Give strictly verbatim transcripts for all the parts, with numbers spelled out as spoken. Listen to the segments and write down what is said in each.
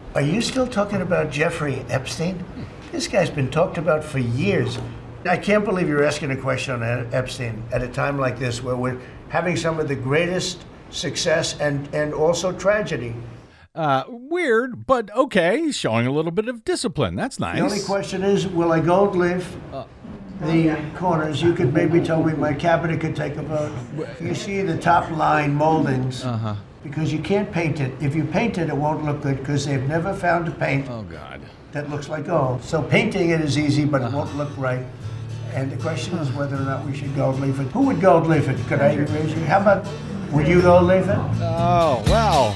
Are you still talking about Jeffrey Epstein? This guy's been talked about for years. I can't believe you're asking a question on Epstein at a time like this where we're having some of the greatest success and, and also tragedy. Uh, weird, but okay. He's showing a little bit of discipline. That's nice. The only question is, will I gold leaf uh, the corners? You could maybe tell me my cabinet could take a vote. You see the top line moldings. Uh-huh. Because you can't paint it. If you paint it, it won't look good because they've never found a paint oh, God. that looks like gold. So painting it is easy, but it won't look right. And the question is whether or not we should gold leaf it. Who would gold leaf it? Could I raise you? How about, would you gold leaf it? Oh, well.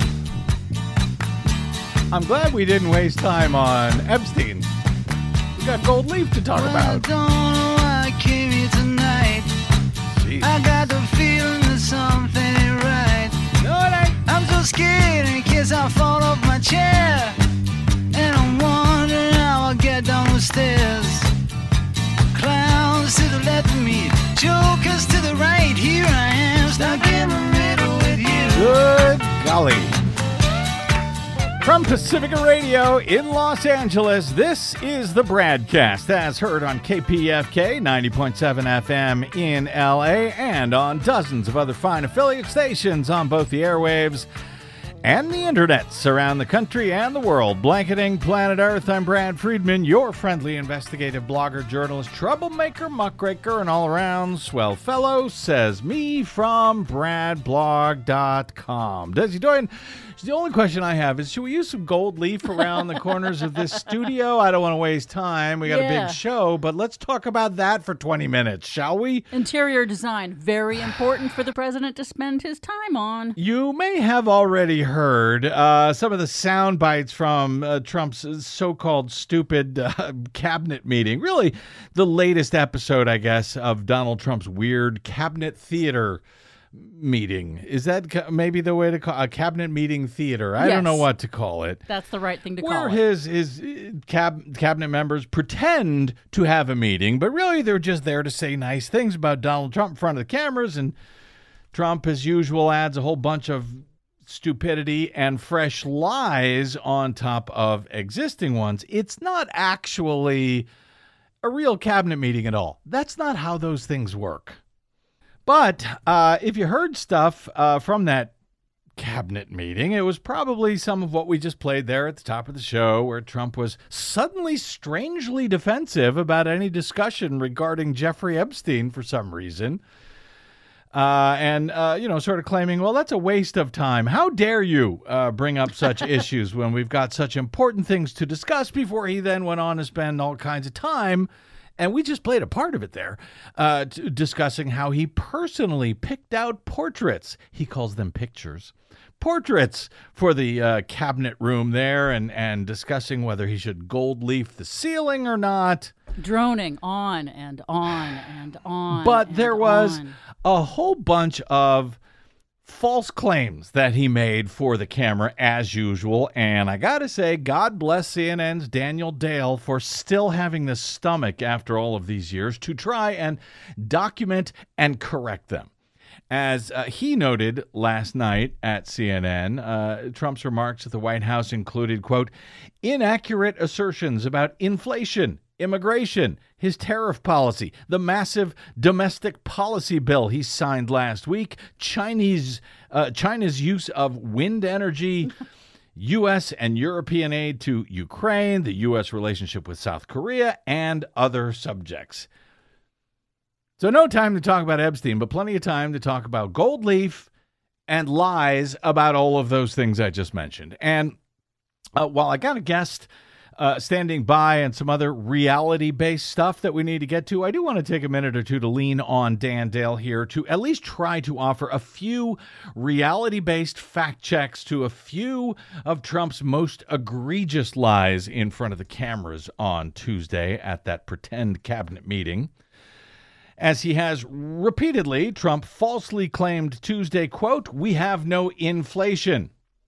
I'm glad we didn't waste time on Epstein. We got gold leaf to talk well, about. I don't know why I came here tonight. Jeez. I got the feeling that something ain't right. No, it ain't. I'm so scared in case I fall off my chair. And I'm wondering how I'll get down the stairs. Clowns to the left of me, jokers to the right. Here I am, stuck in the middle with you. Good golly. From Pacifica Radio in Los Angeles, this is the Bradcast, as heard on K P F K ninety point seven F M in L A and on dozens of other fine affiliate stations on both the airwaves and the internets around the country and the world. Blanketing planet Earth, I'm Brad Friedman, your friendly investigative blogger, journalist, troublemaker, muckraker, and all-around swell fellow, says me from brad blog dot com. Desi Doyen, the only question I have is, should we use some gold leaf around the corners of this studio? I don't want to waste time. We got Yeah. a big show, but let's talk about that for twenty minutes, shall we? Interior design, very important for the president to spend his time on. You may have already heard uh, some of the sound bites from uh, Trump's so-called stupid uh, cabinet meeting. Really, the latest episode, I guess, of Donald Trump's weird cabinet theater meeting. Is that ca- maybe the way to call a cabinet meeting theater? I Yes. don't know what to call it. That's the right thing to Where call it. his his uh, cab- cabinet members pretend to have a meeting, but really they're just there to say nice things about Donald Trump in front of the cameras, and Trump, as usual, adds a whole bunch of stupidity and fresh lies on top of existing ones. It's not actually a real cabinet meeting at all. That's not how those things work. But uh, if you heard stuff uh, from that cabinet meeting, it was probably some of what we just played there at the top of the show, where Trump was suddenly strangely defensive about any discussion regarding Jeffrey Epstein for some reason. Uh, and, uh, you know, sort of claiming, well, that's a waste of time. How dare you uh, bring up such issues when we've got such important things to discuss, before he then went on to spend all kinds of time, and we just played a part of it there, uh, t- discussing how he personally picked out portraits. He calls them pictures. Portraits for the uh, cabinet room there, and, and discussing whether he should gold leaf the ceiling or not. Droning on and on and on. But and there was on. a whole bunch of false claims that he made for the camera, as usual. And I got to say, God bless C N N's Daniel Dale for still having the stomach after all of these years to try and document and correct them. As uh, he noted last night at C N N, uh, Trump's remarks at the White House included, quote, inaccurate assertions about inflation, immigration, his tariff policy, the massive domestic policy bill he signed last week, Chinese uh, China's use of wind energy, U S and European aid to Ukraine, the U S relationship with South Korea, and other subjects. So no time to talk about Epstein, but plenty of time to talk about gold leaf and lies about all of those things I just mentioned. And uh, while I got a guest uh, standing by and some other reality-based stuff that we need to get to, I do want to take a minute or two to lean on Dan Dale here to at least try to offer a few reality-based fact checks to a few of Trump's most egregious lies in front of the cameras on Tuesday at that pretend cabinet meeting. As he has repeatedly, Trump falsely claimed Tuesday, quote, we have no inflation,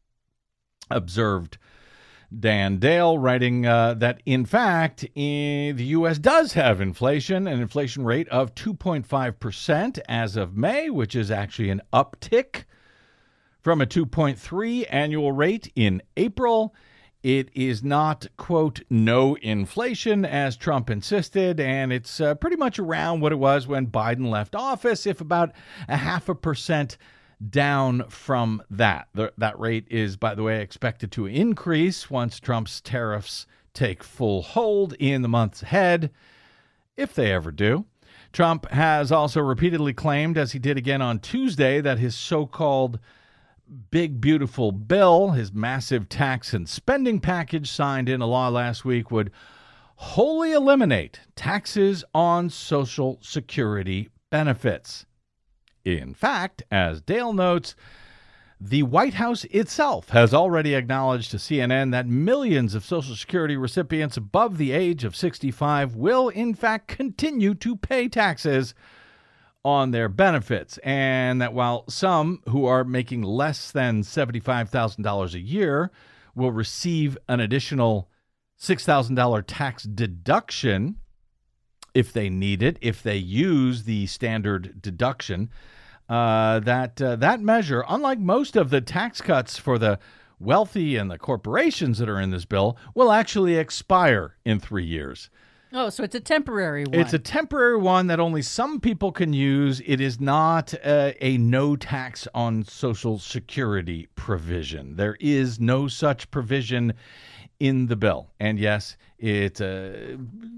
observed Dan Dale, writing uh, that, in fact, in the U S does have inflation, an inflation rate of two point five percent as of May, which is actually an uptick from a two point three annual rate in April. It is not, quote, no inflation, as Trump insisted, and it's uh, pretty much around what it was when Biden left office, if about a half a percent down from that. The, that rate is, by the way, expected to increase once Trump's tariffs take full hold in the months ahead, if they ever do. Trump has also repeatedly claimed, as he did again on Tuesday, that his so-called big, beautiful bill, his massive tax and spending package signed into law last week, would wholly eliminate taxes on Social Security benefits. In fact, as Dale notes, the White House itself has already acknowledged to C N N that millions of Social Security recipients above the age of sixty-five will, in fact, continue to pay taxes on their benefits, and that while some who are making less than seventy-five thousand dollars a year will receive an additional six thousand dollars tax deduction if they need it, if they use the standard deduction, uh, that uh, that measure, unlike most of the tax cuts for the wealthy and the corporations that are in this bill, will actually expire in three years. Oh, so it's a temporary one. It's a temporary one that only some people can use. It is not uh, a no tax on Social Security provision. There is no such provision in the bill. And yes, it's a,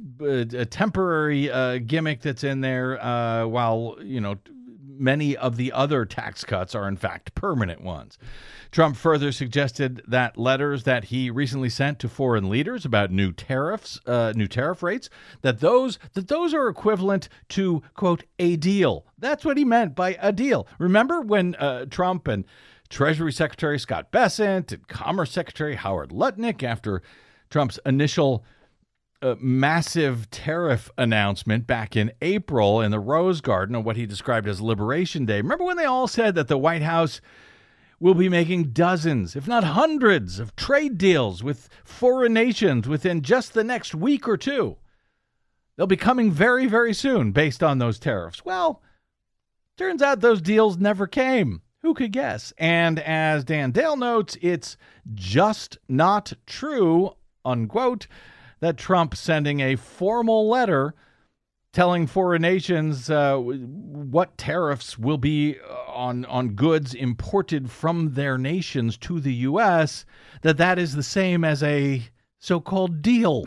a temporary uh, gimmick that's in there, uh, while, you know, many of the other tax cuts are, in fact, permanent ones. Trump further suggested that letters that he recently sent to foreign leaders about new tariffs, uh, new tariff rates, that those that those are equivalent to, quote, a deal. That's what he meant by a deal. Remember when uh, Trump and Treasury Secretary Scott Bessent and Commerce Secretary Howard Lutnick, after Trump's initial Uh, massive tariff announcement back in April in the Rose Garden on what he described as Liberation Day. Remember when they all said that the White House will be making dozens, if not hundreds, of trade deals with foreign nations within just the next week or two? They'll be coming very, very soon based on those tariffs. Well, turns out those deals never came. Who could guess? And as Dan Dale notes, it's just not true, unquote, that Trump sending a formal letter telling foreign nations uh, what tariffs will be on on goods imported from their nations to the U S, that that is the same as a so-called deal.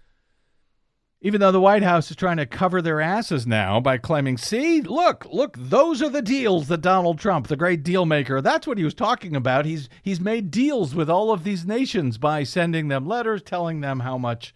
Even though the White House is trying to cover their asses now by claiming, see, look, look, those are the deals that Donald Trump, the great deal maker, that's what he was talking about. He's he's made deals with all of these nations by sending them letters telling them how much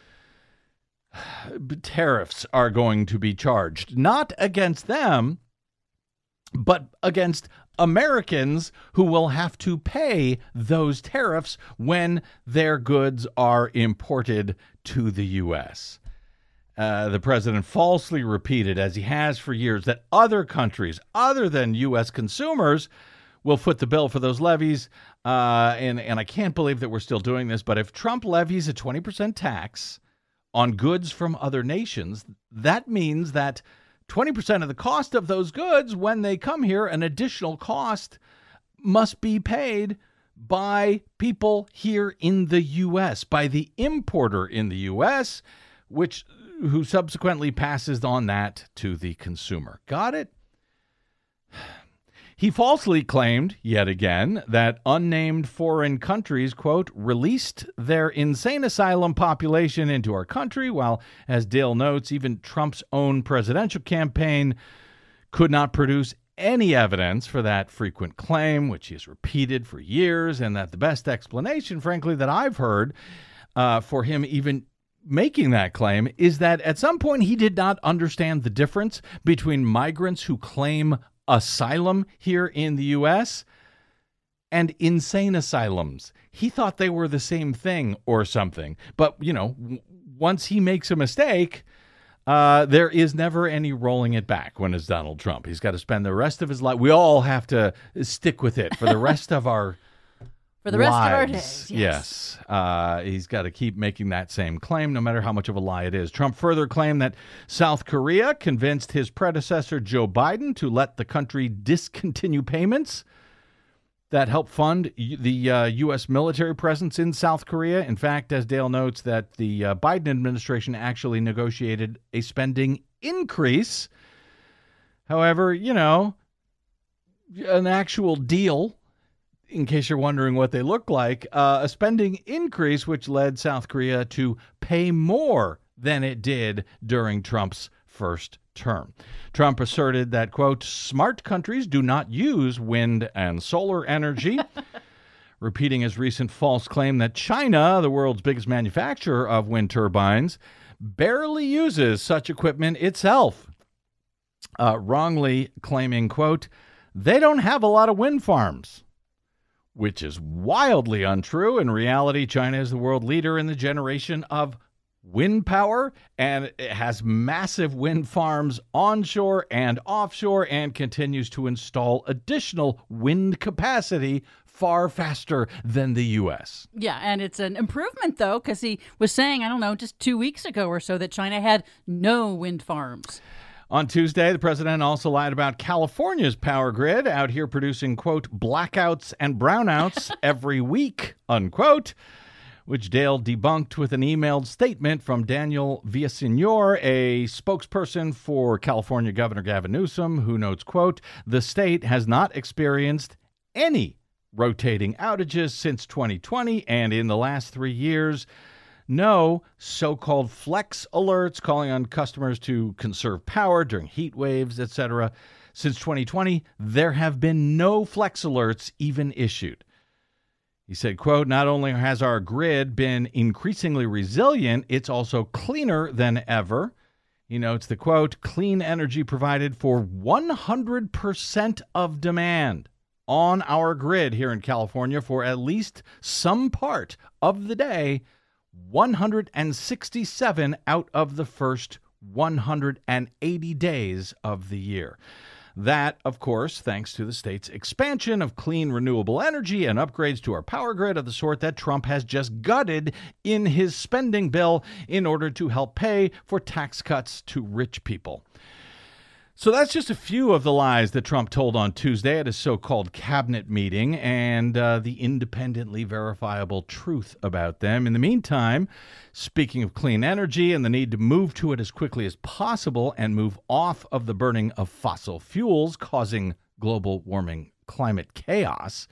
tariffs are going to be charged, not against them, but against Americans who will have to pay those tariffs when their goods are imported to the U S. Uh, the president falsely repeated, as he has for years, that other countries other than U S consumers will foot the bill for those levies. Uh, and, and I can't believe that we're still doing this, but if Trump levies a twenty percent tax on goods from other nations, that means that twenty percent of the cost of those goods, when they come here, an additional cost must be paid by people here in the U S, by the importer in the U S, which who subsequently passes on that to the consumer. Got it? He falsely claimed, yet again, that unnamed foreign countries, quote, released their insane asylum population into our country, while, as Dale notes, even Trump's own presidential campaign could not produce any evidence for that frequent claim, which he has repeated for years, and that the best explanation, frankly, that I've heard uh, for him even making that claim is that at some point he did not understand the difference between migrants who claim asylum here in the U S and insane asylums. He thought they were the same thing or something. But, you know, w- once he makes a mistake, uh, there is never any rolling it back when it's Donald Trump. He's got to spend the rest of his life. We all have to stick with it for the rest of our For the rest lives. of our days, yes. Yes. Uh, he's got to keep making that same claim, no matter how much of a lie it is. Trump further claimed that South Korea convinced his predecessor, Joe Biden, to let the country discontinue payments that help fund the uh, U S military presence in South Korea. In fact, as Dale notes, that the uh, Biden administration actually negotiated a spending increase. However, you know, an actual deal, in case you're wondering what they look like, uh, a spending increase which led South Korea to pay more than it did during Trump's first term. Trump asserted that, quote, smart countries do not use wind and solar energy, repeating his recent false claim that China, the world's biggest manufacturer of wind turbines, barely uses such equipment itself, uh, wrongly claiming, quote, they don't have a lot of wind farms, which is wildly untrue. In reality, China is the world leader in the generation of wind power, and it has massive wind farms onshore and offshore and continues to install additional wind capacity far faster than the U S. Yeah, and it's an improvement, though, because he was saying, I don't know, just two weeks ago or so that China had no wind farms. On Tuesday, the president also lied about California's power grid, out here producing, quote, blackouts and brownouts every week, unquote, which Dale debunked with an emailed statement from Daniel Villaseñor, a spokesperson for California Governor Gavin Newsom, who notes, quote, the state has not experienced any rotating outages since twenty twenty, and in the last three years, no so-called flex alerts calling on customers to conserve power during heat waves, et cetera. Since twenty twenty, there have been no flex alerts even issued. He said, quote, not only has our grid been increasingly resilient, it's also cleaner than ever. He notes the, quote, clean energy provided for one hundred percent of demand on our grid here in California for at least some part of the day, one hundred sixty-seven out of the first one hundred eighty days of the year. That, of course, thanks to the state's expansion of clean, renewable energy and upgrades to our power grid of the sort that Trump has just gutted in his spending bill in order to help pay for tax cuts to rich people. So that's just a few of the lies that Trump told on Tuesday at his so-called cabinet meeting and uh, the independently verifiable truth about them. In the meantime, speaking of clean energy and the need to move to it as quickly as possible and move off of the burning of fossil fuels causing global warming climate chaos,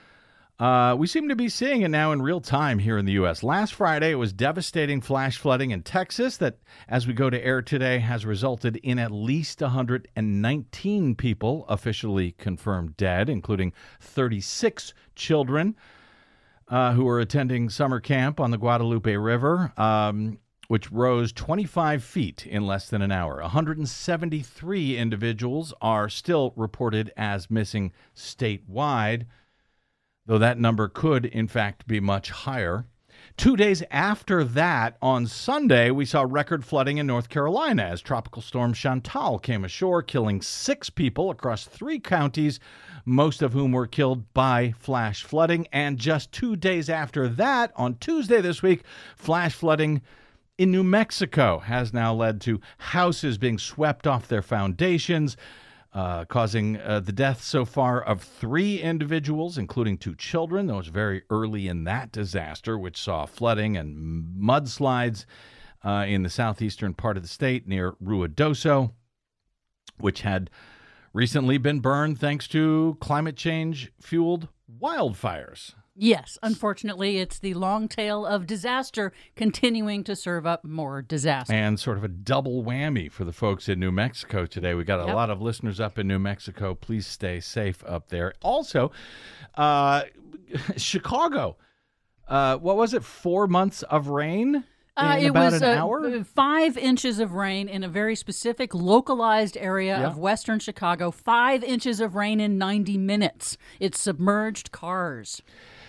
Uh, we seem to be seeing it now in real time here in the U S. Last Friday, it was devastating flash flooding in Texas that, as we go to air today, has resulted in at least one hundred nineteen people officially confirmed dead, including thirty-six children uh, who were attending summer camp on the Guadalupe River, um, which rose twenty-five feet in less than an hour. one hundred seventy-three individuals are still reported as missing statewide, though that number could, in fact, be much higher. Two days after that, on Sunday, we saw record flooding in North Carolina as Tropical Storm Chantal came ashore, killing six people across three counties, most of whom were killed by flash flooding. And just two days after that, on Tuesday this week, flash flooding in New Mexico has now led to houses being swept off their foundations, Uh, causing uh, the death so far of three individuals, including two children. That was very early in that disaster, which saw flooding and mudslides uh, in the southeastern part of the state near Ruidoso, which had recently been burned thanks to climate change-fueled wildfires. Yes, unfortunately, it's the long tail of disaster continuing to serve up more disaster. And sort of a double whammy for the folks in New Mexico today. We got a Yep. lot of listeners up in New Mexico. Please stay safe up there. Also, uh, Chicago. Uh, what was it? Four months of rain in Uh, it about was an uh, hour? five inches of rain in a very specific localized area Yeah. of western Chicago. Five inches of rain in ninety minutes. It submerged cars.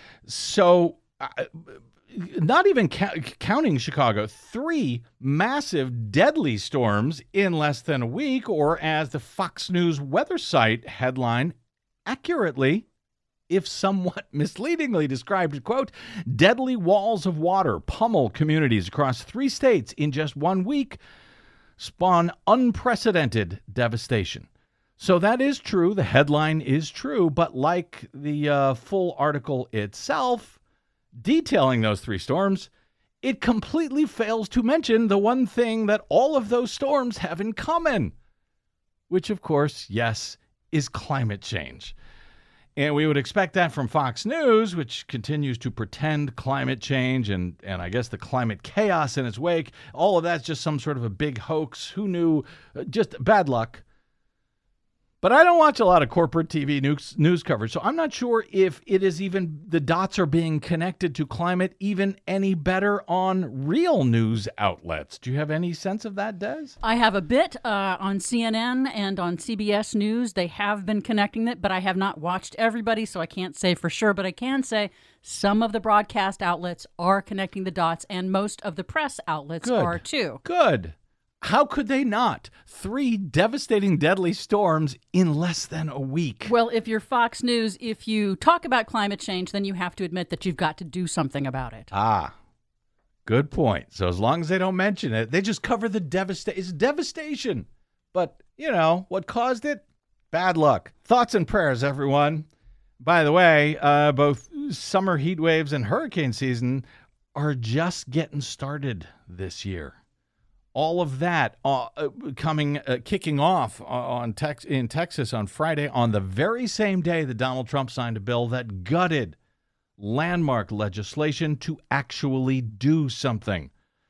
So, uh, not even ca- counting Chicago, three massive deadly storms in less than a week, or as the Fox News weather site headline accurately, if somewhat misleadingly described, quote, deadly walls of water pummel communities across three states in just one week, spawn unprecedented devastation. So that is true. The headline is true. But like the uh, full article itself detailing those three storms, it completely fails to mention the one thing that all of those storms have in common, which, of course, yes, is climate change. And we would expect that from Fox News, which continues to pretend climate change and, and I guess the climate chaos in its wake. All of that's just some sort of a big hoax. Who knew? Just bad luck. But I don't watch a lot of corporate T V news, news coverage, so I'm not sure if it is even, the dots are being connected to climate even any better on real news outlets. Do you have any sense of that, Des? I have a bit uh, on C N N and on C B S News. They have been connecting it, but I have not watched everybody, so I can't say for sure. But I can say some of the broadcast outlets are connecting the dots, and most of the press outlets Good. are too. Good. How could they not? Three devastating, deadly storms in less than a week. Well, if you're Fox News, if you talk about climate change, then you have to admit that you've got to do something about it. Ah, good point. So as long as they don't mention it, they just cover the devastation. It's devastation. But, you know, what caused it? Bad luck. Thoughts and prayers, everyone. By the way, uh, both summer heat waves and hurricane season are just getting started this year. All of that uh, coming, uh, kicking off on Tex- in Texas on Friday, on the very same day that Donald Trump signed a bill that gutted landmark legislation to actually do something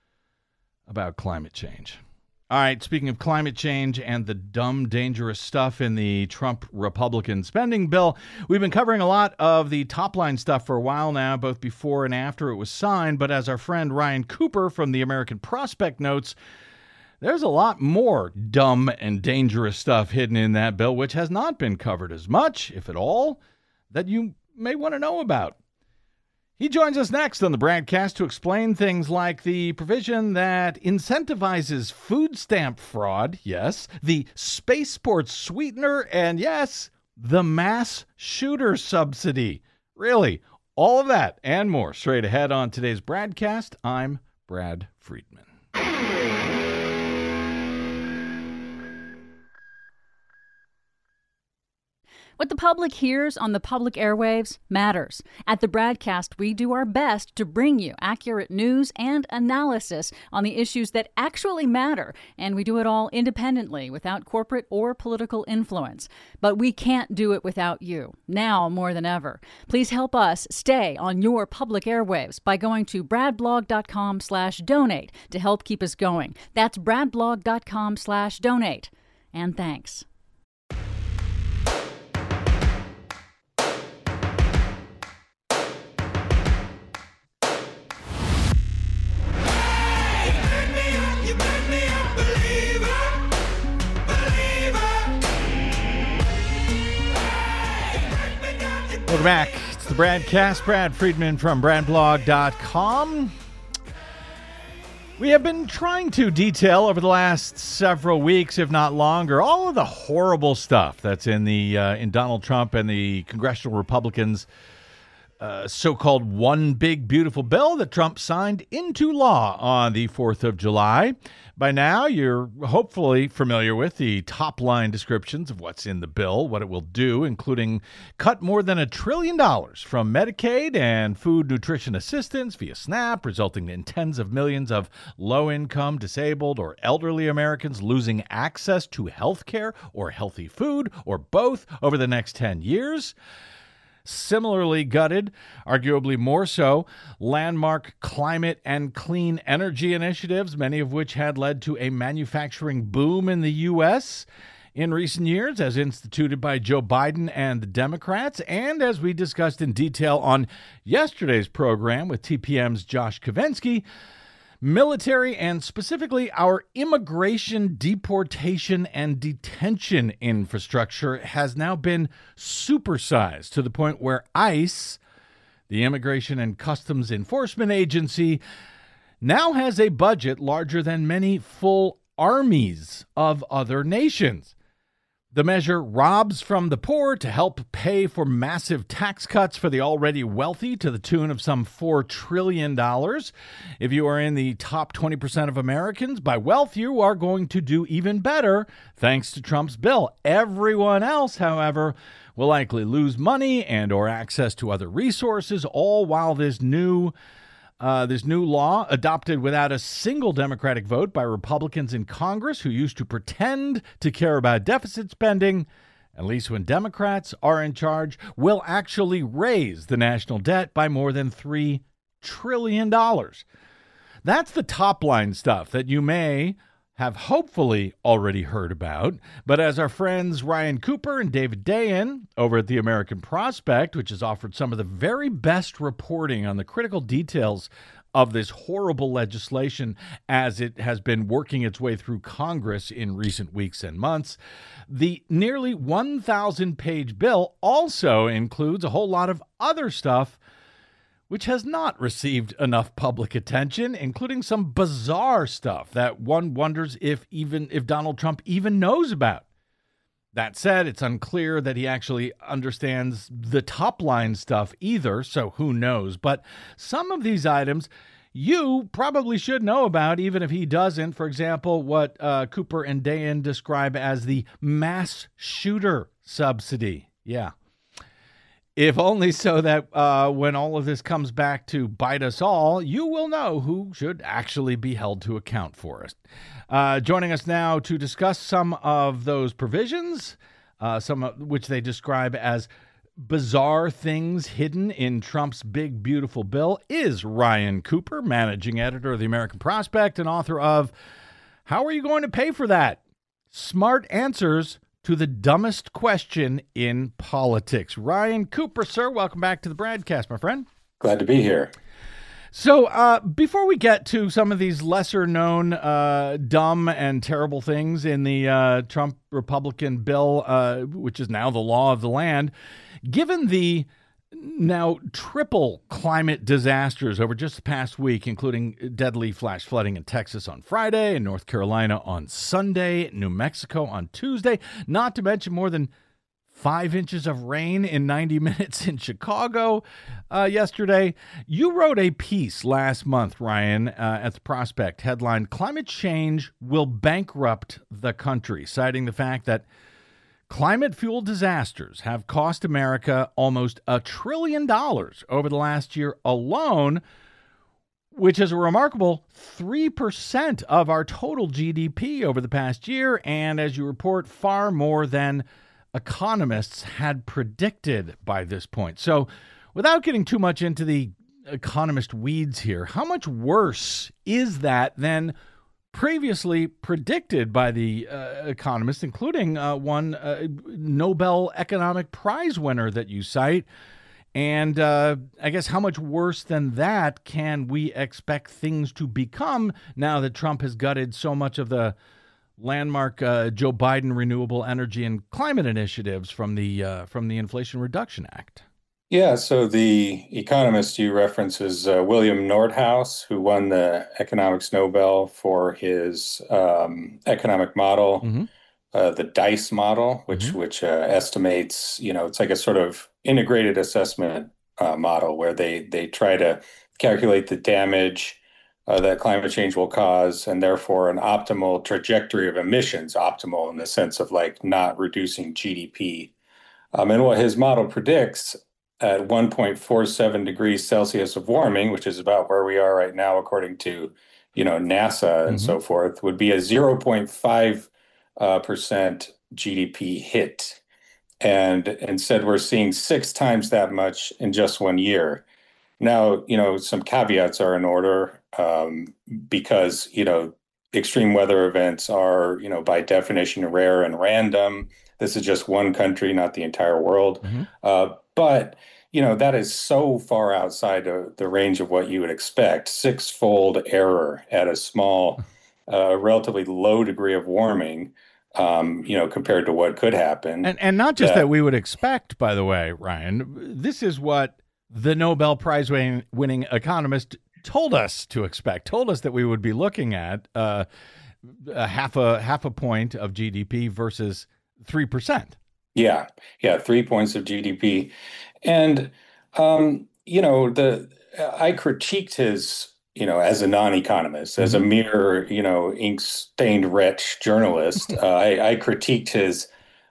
about climate change. All right, speaking of climate change and the dumb, dangerous stuff in the Trump Republican spending bill, we've been covering a lot of the top-line stuff for a while now, both before and after it was signed. But as our friend Ryan Cooper from the American Prospect notes, there's a lot more dumb and dangerous stuff hidden in that bill, which has not been covered as much, if at all, that you may want to know about. He joins us next on the broadcast to explain things like the provision that incentivizes food stamp fraud, yes, the spaceport sweetener, and yes, the mass shooter subsidy. Really, all of that and more straight ahead on today's broadcast. I'm Brad Friedman. What the public hears on the public airwaves matters. At the broadcast, we do our best to bring you accurate news and analysis on the issues that actually matter, and we do it all independently, without corporate or political influence. But we can't do it without you, now more than ever. Please help us stay on your public airwaves by going to bradblog.com slash donate to help keep us going. That's bradblog.com slash donate. And thanks. Welcome back. It's the Bradcast. Brad Friedman from brad blog dot com. We have been trying to detail over the last several weeks, if not longer, all of the horrible stuff that's in the uh, in Donald Trump and the congressional Republicans' uh, so-called One Big Beautiful Bill that Trump signed into law on the fourth of July. By now, you're hopefully familiar with the top-line descriptions of what's in the bill, what it will do, including cut more than a trillion dollars from Medicaid and food nutrition assistance via SNAP, resulting in tens of millions of low-income, disabled, or elderly Americans losing access to health care or healthy food, or both, over the next ten years. Similarly gutted, arguably more so, landmark climate and clean energy initiatives, many of which had led to a manufacturing boom in the U S in recent years, as instituted by Joe Biden and the Democrats, and as we discussed in detail on yesterday's program with T P M's Josh Kovensky, military and specifically our immigration, deportation, and detention infrastructure has now been supersized to the point where ICE, the Immigration and Customs Enforcement Agency, now has a budget larger than many full armies of other nations. The measure robs from the poor to help pay for massive tax cuts for the already wealthy to the tune of some four trillion dollars. If you are in the top twenty percent of Americans by wealth, you are going to do even better thanks to Trump's bill. Everyone else, however, will likely lose money and or access to other resources, all while this new Uh, this new law, adopted without a single Democratic vote by Republicans in Congress who used to pretend to care about deficit spending, at least when Democrats are in charge, will actually raise the national debt by more than three trillion dollars. That's the top line stuff that you may have hopefully already heard about. But as our friends Ryan Cooper and David Dayen over at the American Prospect, which has offered some of the very best reporting on the critical details of this horrible legislation as it has been working its way through Congress in recent weeks and months, the nearly one thousand page bill also includes a whole lot of other stuff which has not received enough public attention, including some bizarre stuff that one wonders if even if Donald Trump even knows about. That said, it's unclear that he actually understands the top line stuff either, so who knows. But some of these items you probably should know about, even if he doesn't. For example, what uh, Cooper and Dayen describe as the mass shooter subsidy. Yeah. If only so that uh, when all of this comes back to bite us all, you will know who should actually be held to account for it. Uh, joining us now to discuss some of those provisions, uh, some of which they describe as bizarre things hidden in Trump's big, beautiful bill, is Ryan Cooper, managing editor of the American Prospect and author of How Are You Going to Pay for That? Smart Answers to the Dumbest Question in Politics. Ryan Cooper, sir, welcome back to the broadcast, my friend. Glad to be here. So uh, before we get to some of these lesser-known uh, dumb and terrible things in the uh, Trump Republican bill, uh, which is now the law of the land, given the now triple climate disasters over just the past week, including deadly flash flooding in Texas on Friday, in North Carolina on Sunday, New Mexico on Tuesday, not to mention more than five inches of rain in ninety minutes in Chicago uh, yesterday. You wrote a piece last month, Ryan, uh, at the Prospect, headlined, "Climate Change Will Bankrupt the Country," citing the fact that climate-fueled disasters have cost America almost a trillion dollars over the last year alone, which is a remarkable three percent of our total G D P over the past year, and as you report, far more than economists had predicted by this point. So without getting too much into the economist weeds here, how much worse is that than previously predicted by the uh, economists, including uh, one uh, Nobel Economic Prize winner that you cite? And uh, I guess how much worse than that can we expect things to become now that Trump has gutted so much of the landmark uh, Joe Biden renewable energy and climate initiatives from the uh, from the Inflation Reduction Act? Yeah, so the economist you reference is uh, William Nordhaus, who won the Economics Nobel for his um, economic model, mm-hmm. uh, the DICE model, which mm-hmm. which uh, estimates, you know, it's like a sort of integrated assessment uh, model where they they try to calculate the damage uh, that climate change will cause, and therefore an optimal trajectory of emissions, optimal in the sense of like not reducing G D P. Um, and what his model predicts at one point four seven degrees Celsius of warming, which is about where we are right now, according to, you know, NASA and mm-hmm. so forth, would be a zero point five uh, percent G D P hit. And instead, we're seeing six times that much in just one year. Now, you know, some caveats are in order um, because, you know, extreme weather events are, you know, by definition, rare and random. This is just one country, not the entire world. Mm-hmm. Uh, but, you know, that is so far outside of the range of what you would expect. Six-fold error at a small, uh, relatively low degree of warming, um, you know, compared to what could happen. And, and not just that, that we would expect, by the way, Ryan. This is what the Nobel Prize winning, winning economist told us to expect, told us that we would be looking at uh, a half a half a point of G D P versus three percent. Yeah, yeah, three points of G D P. And, um, you know, the I critiqued his, you know, as a non-economist, as a Mhm. mere, you know, ink-stained wretch journalist, uh, I, I critiqued his,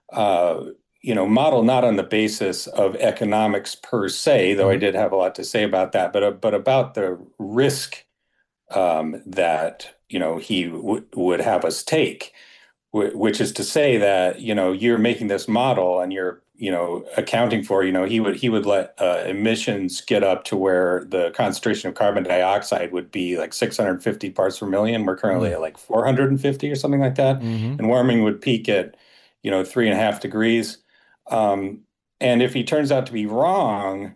uh, you know, model not on the basis of economics per se, though I Mhm. did have a lot to say about that, but uh, but about the risk um, that, you know, he w would have us take, wh which is to say that, you know, you're making this model and you're, you know, accounting for, you know, he would he would let uh, emissions get up to where the concentration of carbon dioxide would be like six hundred fifty parts per million. We're currently at like four hundred fifty or something like that. Mm-hmm. And warming would peak at, you know, three and a half degrees. Um, and if he turns out to be wrong,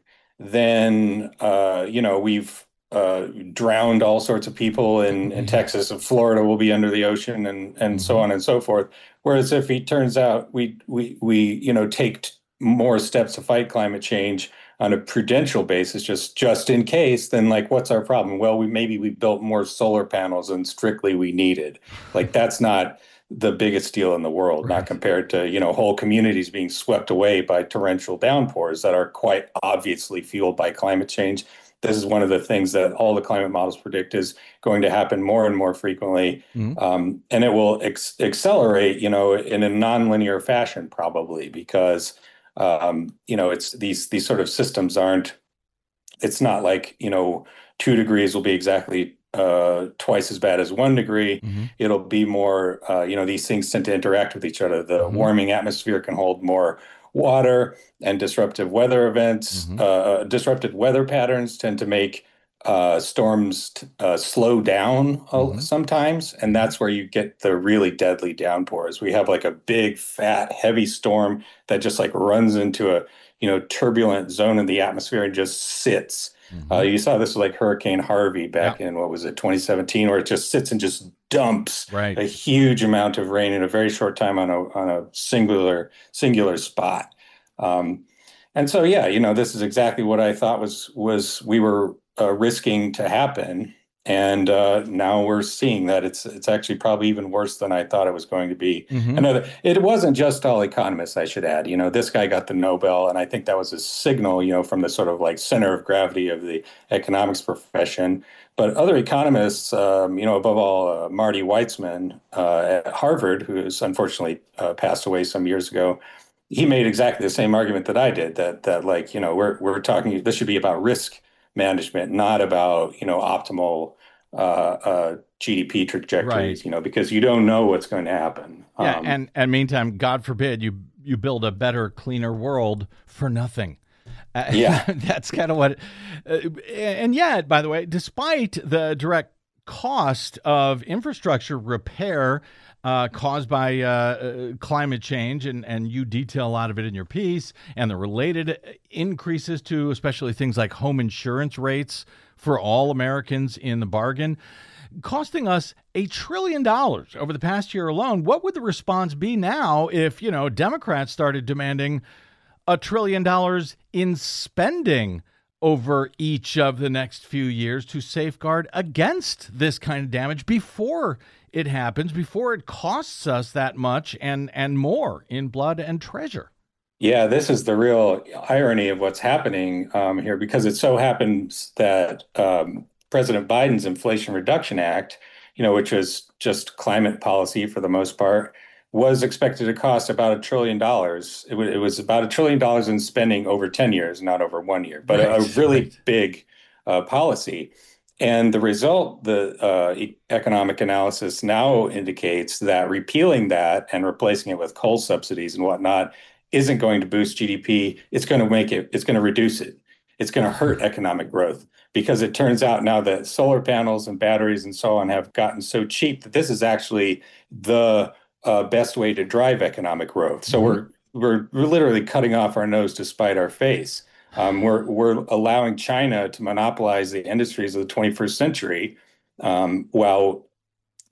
then, uh, you know, we've uh, drowned all sorts of people in, in Texas and Florida will be under the ocean and, and so on and so forth. Whereas if he turns out we, we, we, you know, take t- more steps to fight climate change on a prudential basis, just, just in case, then like, what's our problem? Well, we, maybe we built more solar panels than strictly we needed. Like that's not the biggest deal in the world, Right. not compared to, you know, whole communities being swept away by torrential downpours that are quite obviously fueled by climate change. This is one of the things that all the climate models predict is going to happen more and more frequently. Mhm. Um, and it will ex- accelerate, you know, in a nonlinear fashion, probably because, um, you know, it's these, these sort of systems aren't, it's not like, you know, two degrees will be exactly uh, twice as bad as one degree. Mhm. It'll be more, uh, you know, these things tend to interact with each other. The Mhm. warming atmosphere can hold more water, and disruptive weather events, Mhm. uh, disrupted weather patterns tend to make uh, storms uh, slow down uh, Mhm. sometimes. And that's where you get the really deadly downpours. We have like a big, fat, heavy storm that just like runs into a, you know, turbulent zone in the atmosphere and just sits. Uh, Mhm. you saw this with like Hurricane Harvey back Yeah. in, what was it, twenty seventeen, where it just sits and just dumps Right. a huge amount of rain in a very short time on a on a singular singular spot. Um, and so, yeah, you know, this is exactly what I thought was was we were uh, risking to happen, and uh, now we're seeing that it's it's actually probably even worse than I thought it was going to be. Mhm. Another, it wasn't just all economists, I should add. You know, this guy got the Nobel, and I think that was a signal, you know, from the sort of like center of gravity of the economics profession. But other economists, um, you know, above all, uh, Marty Weitzman uh, at Harvard, who has unfortunately uh, passed away some years ago, he made exactly the same argument that I did. That that like, you know, we're we're talking. This should be about risk management, not about, you know, optimal uh, uh, G D P trajectories. Right. You know, because you don't know what's going to happen. Yeah, Um, and and meantime, God forbid you you build a better, cleaner world for nothing. Uh, Yeah. that's kind of what. Uh, and yet, by the way, despite the direct cost of infrastructure repair uh, caused by uh, uh, climate change, and and you detail a lot of it in your piece, and the related increases to especially things like home insurance rates for all Americans in the bargain, costing us a trillion dollars over the past year alone. What would the response be now if, you know, Democrats started demanding a trillion dollars in spending over each of the next few years to safeguard against this kind of damage before it happens, before it costs us that much and and more in blood and treasure? Yeah, this is the real irony of what's happening um, here, because it so happens that um, President Biden's Inflation Reduction Act, you know, which was just climate policy for the most part, was expected to cost about a trillion dollars. It, it was about a trillion dollars in spending over ten years, not over one year, but a, a Right, really right. big uh, policy. And the result, the uh, e- economic analysis now indicates that repealing that and replacing it with coal subsidies and whatnot isn't going to boost G D P. It's going to make it, it's going to reduce it. It's going to hurt economic growth, because it turns out now that solar panels and batteries and so on have gotten so cheap that this is actually the uh, best way to drive economic growth. So Mhm. we're, we're we're literally cutting off our nose to spite our face. Um, we're we're allowing China to monopolize the industries of the twenty-first century, um, while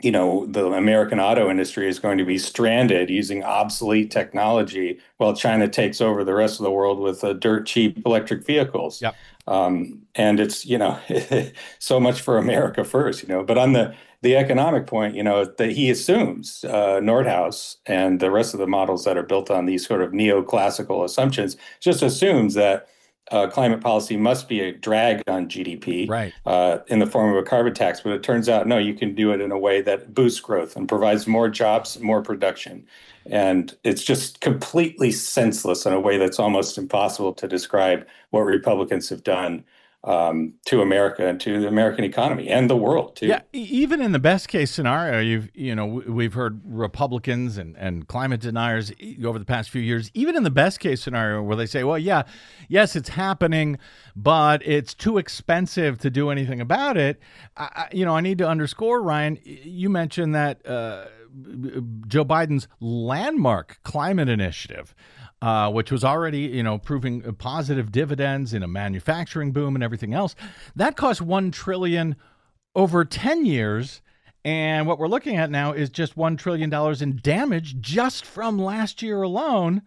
you know, the American auto industry is going to be stranded using obsolete technology while China takes over the rest of the world with uh, dirt cheap electric vehicles. Yep. Um, and it's, you know, so much for America first, you know, but on the, the economic point, you know, that he assumes uh, Nordhaus and the rest of the models that are built on these sort of neoclassical assumptions just assumes that Uh, climate policy must be a drag on G D P, right, uh, in the form of a carbon tax. But it turns out, no, you can do it in a way that boosts growth and provides more jobs, more production. And it's just completely senseless in a way that's almost impossible to describe what Republicans have done um, to America and to the American economy and the world, too. Yeah, e- even in the best case scenario, you've you know w- we've heard Republicans and, and climate deniers e- over the past few years. Even in the best case scenario, where they say, "Well, yeah, yes, it's happening, but it's too expensive to do anything about it." I, I, you know, I need to underscore, Ryan. You mentioned that uh, Joe Biden's landmark climate initiative, Uh, which was already, you know, proving positive dividends in a manufacturing boom and everything else, that cost one trillion dollars over ten years. And what we're looking at now is just one trillion dollars in damage just from last year alone.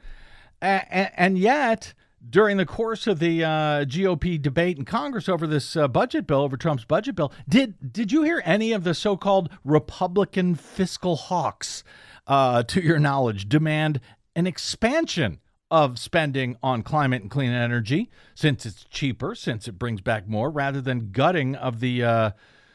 A- and yet, during the course of the uh, G O P debate in Congress over this uh, budget bill, over Trump's budget bill, did did you hear any of the so-called Republican fiscal hawks, uh, to your knowledge, demand an expansion of spending on climate and clean energy, since it's cheaper, since it brings back more, rather than gutting of the uh,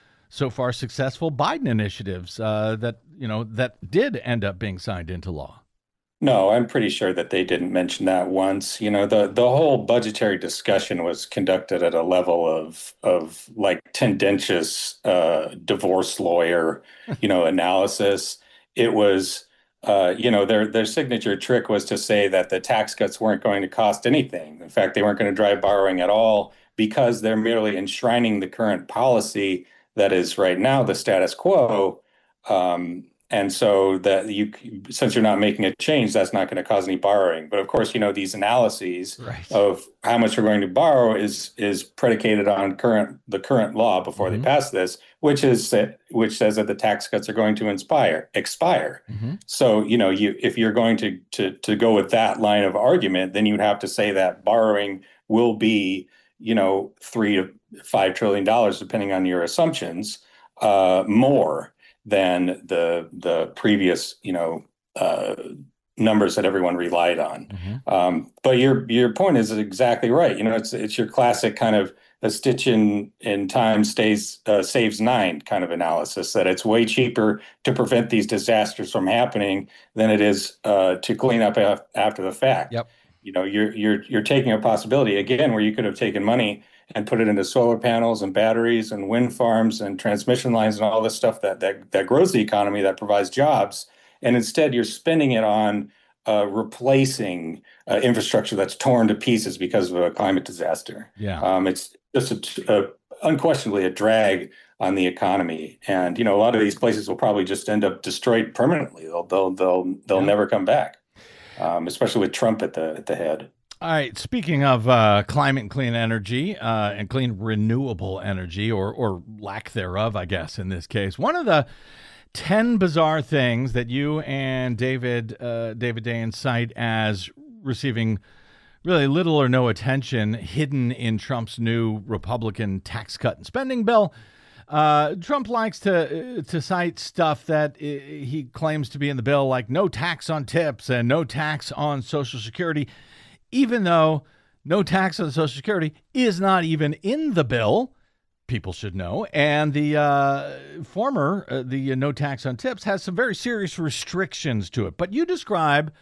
so far successful Biden initiatives uh, that, you know, that did end up being signed into law? No, I'm pretty sure that they didn't mention that once. You know, the the whole budgetary discussion was conducted at a level of of like tendentious uh, divorce lawyer, you know, analysis. It was Uh, you know, their their signature trick was to say that the tax cuts weren't going to cost anything. In fact, they weren't going to drive borrowing at all because they're merely enshrining the current policy that is right now the status quo. Um, and so that you, since you're not making a change, that's not going to cause any borrowing. But of course, you know, these analyses Right. of how much we're going to borrow is is predicated on current the current law before Mhm. they pass this, which is that which says that the tax cuts are going to inspire expire. Mm-hmm. So, you know, you if you're going to to to go with that line of argument, then you'd have to say that borrowing will be, you know, three to five trillion dollars, depending on your assumptions, uh, more than the the previous, you know, uh, numbers that everyone relied on. Mm-hmm. Um, but your your point is exactly right. You know, it's it's your classic kind of a stitch in in time stays uh, saves nine kind of analysis, that it's way cheaper to prevent these disasters from happening than it is uh, to clean up af- after the fact. Yep. You know, you're you're you're taking a possibility again where you could have taken money and put it into solar panels and batteries and wind farms and transmission lines and all this stuff that that that grows the economy, that provides jobs, and instead you're spending it on uh, replacing uh, infrastructure that's torn to pieces because of a climate disaster. Yeah. Um, it's just a, a, unquestionably a drag on the economy, and you know a lot of these places will probably just end up destroyed permanently. They'll they'll they'll they'll Yeah. never come back, um, especially with Trump at the at the head. All right. Speaking of uh, climate and clean energy uh, and clean renewable energy, or or lack thereof, I guess in this case, one of the ten bizarre things that you and David uh, David Dayen cite as receiving really little or no attention, hidden in Trump's new Republican tax cut and spending bill. Uh, Trump likes to uh, to cite stuff that uh, he claims to be in the bill, like no tax on tips and no tax on Social Security, even though no tax on Social Security is not even in the bill. People should know. And the uh, former, uh, the uh, no tax on tips, has some very serious restrictions to it. But you describe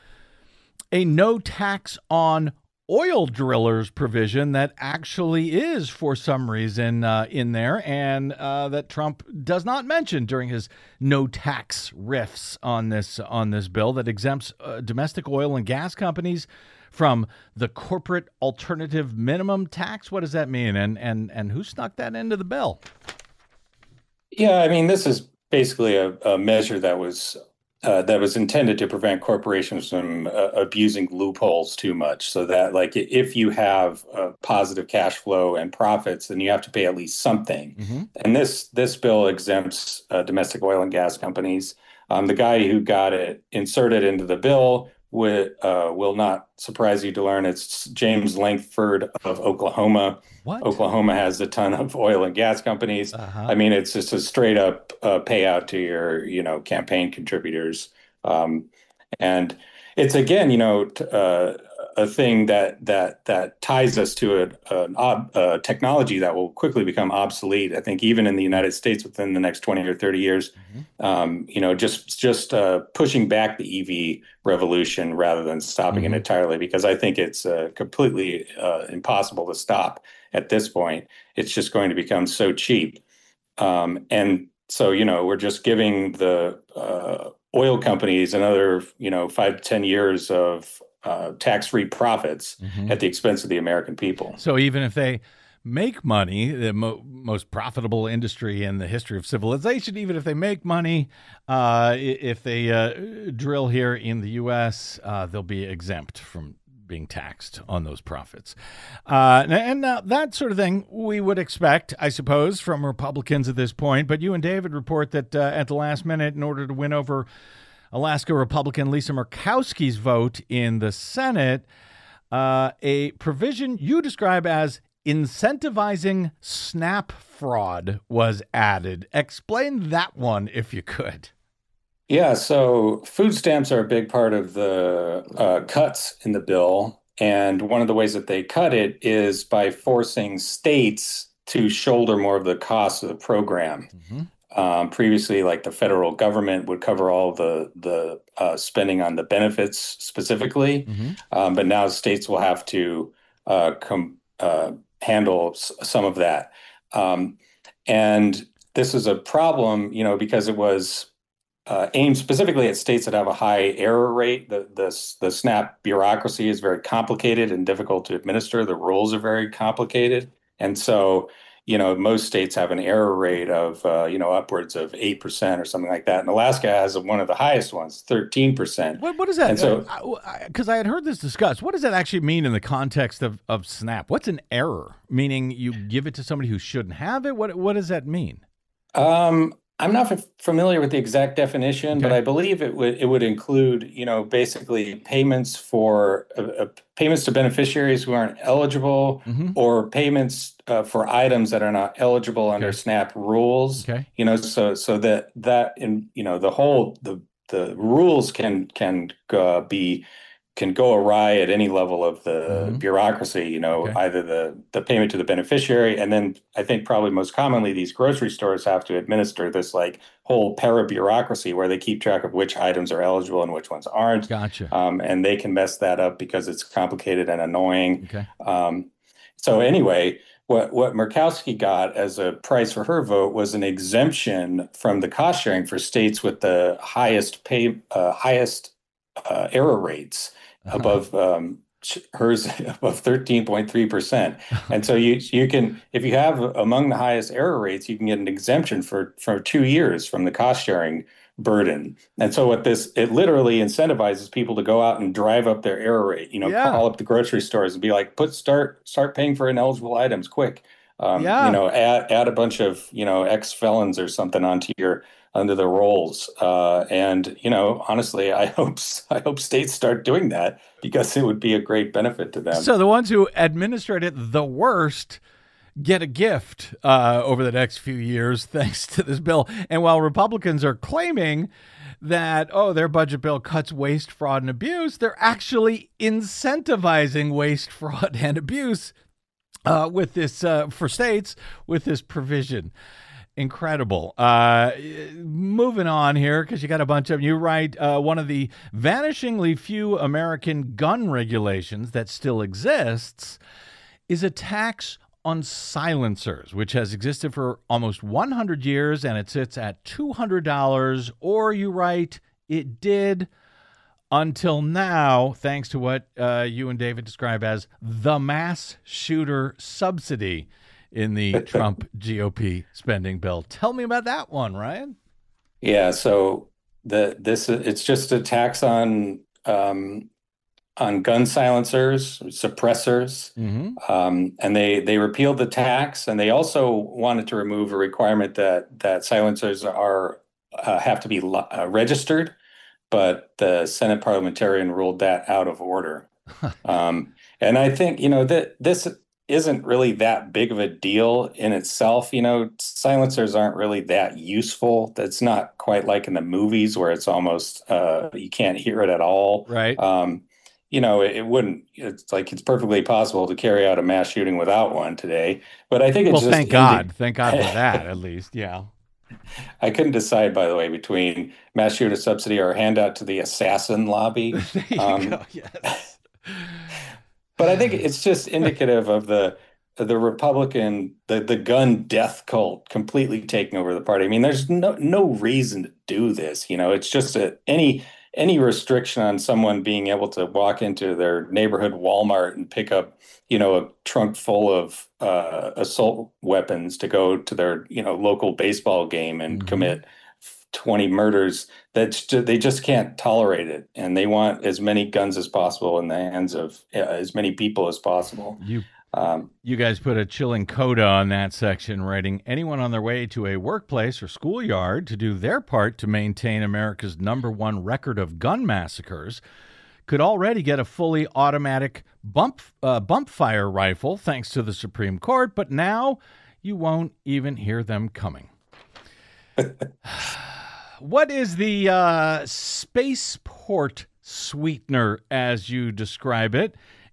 a no tax on oil drillers provision that actually is, for some reason, uh, in there, and uh, that Trump does not mention during his no tax riffs on this on this bill, that exempts uh, domestic oil and gas companies from the corporate alternative minimum tax. What does that mean, and and and who snuck that into the bill? Yeah, I mean, this is basically a, a measure that was uh, that was intended to prevent corporations from uh, abusing loopholes too much. So that, like, if you have uh, positive cash flow and profits, then you have to pay at least something. Mm-hmm. And this this bill exempts uh, domestic oil and gas companies. Um, the guy who got it inserted into the bill Will, uh, will not surprise you to learn it's James Lankford of Oklahoma. What? Oklahoma has a ton of oil and gas companies. Uh-huh. I mean, it's just a straight up uh, payout to your, you know, campaign contributors. Um, and it's, again, you know, t- uh, a thing that that that ties us to a, a, a technology that will quickly become obsolete. I think even in the United States within the next twenty or thirty years, mm-hmm. um, you know, just just uh, pushing back the E V revolution rather than stopping mm-hmm. it entirely, because I think it's uh, completely uh, impossible to stop at this point. It's just going to become so cheap. Um, and so, you know, we're just giving the uh, oil companies another, you know, five to ten years of Uh, tax-free profits mm-hmm. at the expense of the American people. So even if they make money, the mo- most profitable industry in the history of civilization, even if they make money, uh, if they uh, drill here in the U S, uh, they'll be exempt from being taxed on those profits. Uh, and uh, that sort of thing we would expect, I suppose, from Republicans at this point. But you and David report that uh, at the last minute, in order to win over Alaska Republican Lisa Murkowski's vote in the Senate, uh, a provision you describe as incentivizing SNAP fraud was added. Explain that one, if you could. Yeah, so food stamps are a big part of the uh, cuts in the bill. And one of the ways that they cut it is by forcing states to shoulder more of the costs of the program. Mm-hmm. Um, previously, like the federal government would cover all the the uh, spending on the benefits specifically, mm-hmm. um, but now states will have to uh, com- uh, handle s- some of that. Um, and this is a problem, you know, because it was uh, aimed specifically at states that have a high error rate. The, the the SNAP bureaucracy is very complicated and difficult to administer. The rules are very complicated, and so, you know, most states have an error rate of, uh, you know, upwards of eight percent or something like that. And Alaska has one of the highest ones, thirteen percent. What, what is that? And so, because uh, I, I had heard this discussed. What does that actually mean in the context of, of SNAP? What's an error? Meaning you give it to somebody who shouldn't have it? What What does that mean? Um, I'm not f- familiar with the exact definition, okay. but I believe it would it would include, you know, basically payments for uh, uh, payments to beneficiaries who aren't eligible, mm-hmm. or payments uh, for items that are not eligible okay. under SNAP rules. Okay. You know, so so that that in you know the whole the the rules can can uh, be. can go awry at any level of the mm-hmm. bureaucracy, you know, okay. either the, the payment to the beneficiary. And then I think probably most commonly, these grocery stores have to administer this like whole para-bureaucracy where they keep track of which items are eligible and which ones aren't. Gotcha. Um, and they can mess that up because it's complicated and annoying. Okay. Um, so anyway, what, what Murkowski got as a price for her vote was an exemption from the cost sharing for states with the highest pay, uh, highest uh, error rates. Above um, hers above thirteen point three percent. And so you you can, if you have among the highest error rates, you can get an exemption for, for two years from the cost sharing burden. And so what this, it literally incentivizes people to go out and drive up their error rate, you know, yeah. call up the grocery stores and be like, put, start, start paying for ineligible items quick. Um, yeah. You know, add, add a bunch of, you know, ex-felons or something onto your, under the rolls. Uh, and, you know, honestly, I hope I hope states start doing that because it would be a great benefit to them. So the ones who administrate it the worst get a gift uh, over the next few years thanks to this bill. And while Republicans are claiming that, oh, their budget bill cuts waste, fraud, and abuse, they're actually incentivizing waste, fraud, and abuse uh, with this uh, for states with this provision. Incredible. Uh, moving on here, because you got a bunch of them. You write, uh, one of the vanishingly few American gun regulations that still exists is a tax on silencers, which has existed for almost one hundred years, and it sits at two hundred dollars. Or you write, it did until now, thanks to what uh, you and David describe as the mass shooter subsidy in the Trump G O P spending bill. Tell me about that one, Ryan. Yeah, so the this it's just a tax on um, on gun silencers, suppressors, Mm-hmm. um, and they they repealed the tax, and they also wanted to remove a requirement that that silencers are uh, have to be uh, registered, but the Senate parliamentarian ruled that out of order. Um, and I think, you know, that this isn't really that big of a deal in itself. You know, silencers aren't really that useful. That's not quite like in the movies where it's almost uh, you can't hear it at all. Right. Um, you know, it, it wouldn't. It's like it's perfectly possible to carry out a mass shooting without one today. But I think it's Well, just thank indi- God. Thank God for that, at least. Yeah. I couldn't decide, by the way, between mass shooter subsidy or handout to the assassin lobby. There you Um, go. Yes. But I think it's just indicative of the the Republican, the the gun death cult completely taking over the party. I mean, there's no no reason to do this. You know, it's just a, any any restriction on someone being able to walk into their neighborhood Walmart and pick up, you know, a trunk full of uh, assault weapons to go to their, you know, local baseball game and Mhm. commit twenty murders. That's ju- they just can't tolerate it, and they want as many guns as possible in the hands of uh, as many people as possible. You Um, You guys put a chilling coda on that section, writing anyone on their way to a workplace or schoolyard to do their part to maintain America's number one record of gun massacres could already get a fully automatic bump uh, bump fire rifle thanks to the Supreme Court, but now you won't even hear them coming. What is the uh, spaceport sweetener, as you describe it?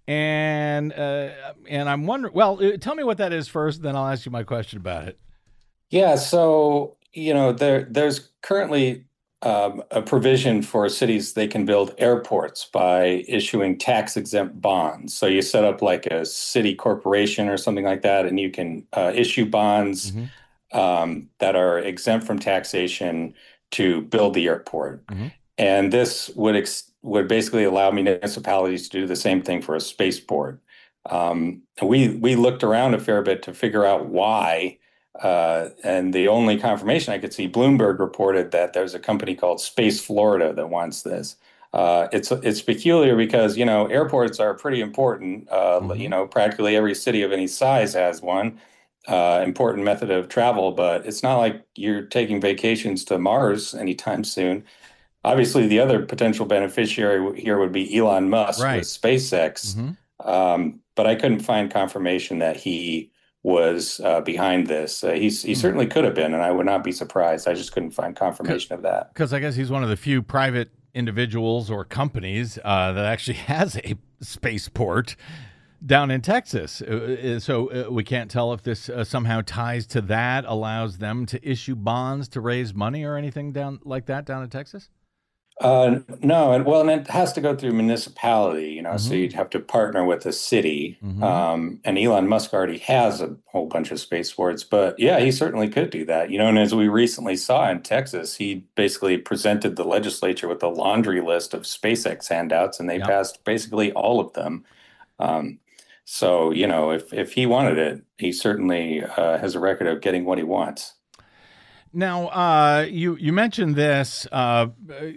And uh, and I'm wondering, well, uh, tell me what that is first, then I'll ask you my question about it. yeah, so you know there there's currently um, a provision for cities they can build airports by issuing tax exempt bonds. So you set up like a city corporation or something like that, and you can uh, issue bonds Mm-hmm. um, that are exempt from taxation to build the airport. Mhm. And this would ex- would basically allow municipalities to do the same thing for a spaceport. Um, and we we looked around a fair bit to figure out why. Uh, and the only confirmation I could see, Bloomberg reported that there's a company called Space Florida that wants this. Uh, it's it's peculiar because, you know, airports are pretty important. Uh, Mhm. You know, practically every city of any size has one. Uh, important method of travel, but it's not like you're taking vacations to Mars anytime soon. Obviously, the other potential beneficiary w- here would be Elon Musk Right. with SpaceX. Mhm. Um, but I couldn't find confirmation that he was uh, behind this. Uh, he's, he Hmm. certainly could have been, and I would not be surprised. I just couldn't find confirmation of that. Because I guess he's one of the few private individuals or companies uh, that actually has a spaceport down in Texas. Uh, uh, so uh, we can't tell if this uh, somehow ties to that, allows them to issue bonds to raise money or anything down like that down in Texas. Uh, no, and well, and it has to go through municipality, you know, so Mhm. you'd have to partner with a city. Mhm. Um, and Elon Musk already has a whole bunch of spaceports, but yeah, he certainly could do that, you know. And as we recently saw in Texas, he basically presented the legislature with a laundry list of SpaceX handouts, and they Yep. passed basically all of them. Um, so, you know, if if he wanted it, he certainly uh, has a record of getting what he wants. Now, uh, you you mentioned this uh,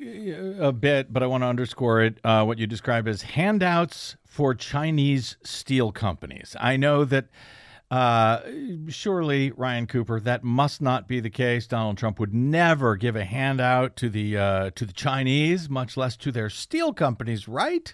a bit, but I want to underscore it. Uh, what you describe as handouts for Chinese steel companies. I know that uh, surely, Ryan Cooper, that must not be the case. Donald Trump would never give a handout to the uh, to the Chinese, much less to their steel companies, right?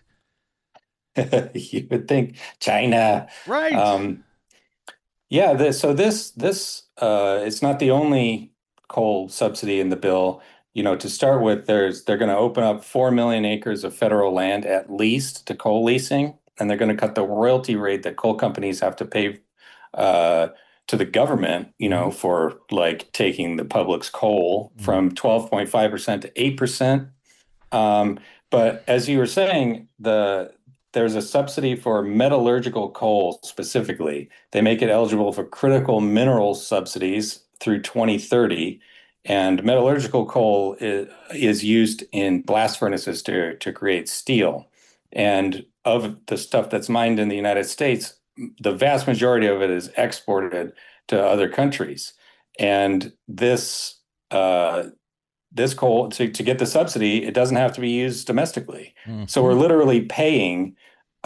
You would think China. Right. Um, yeah, this, so this this uh, it's not the only coal subsidy in the bill. You know, to start with, there's they're going to open up four million acres of federal land at least to coal leasing, and they're going to cut the royalty rate that coal companies have to pay uh, to the government. You know, for like taking the public's coal Mhm. from twelve point five percent to eight percent. Um, but as you were saying, the there's a subsidy for metallurgical coal specifically. They make it eligible for critical mineral subsidies through twenty thirty. And metallurgical coal is, is used in blast furnaces to, to create steel. And of the stuff that's mined in the United States, the vast majority of it is exported to other countries. And this uh, this coal to, to get the subsidy, it doesn't have to be used domestically. Mhm. So we're literally paying